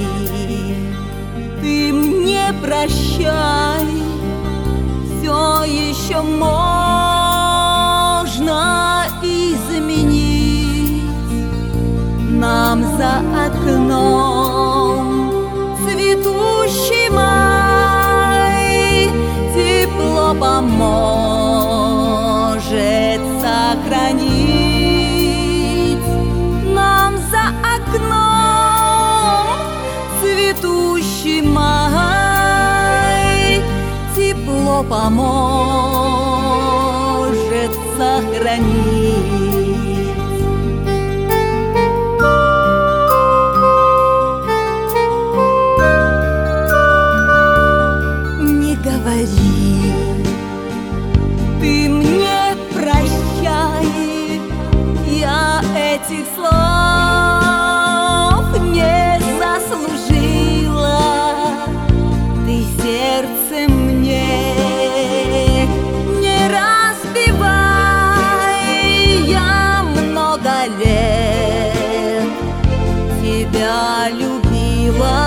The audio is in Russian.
Ты мне прощай, все еще можно изменить. Нам за окном цветущий май тепло поможет сохранить. Нам за окном цветущий май тепло поможет сохранить. Не говори ты мне прощай, я этих слов не заслужила. Ты сердце мне не разбивай, я много лет тебя любила.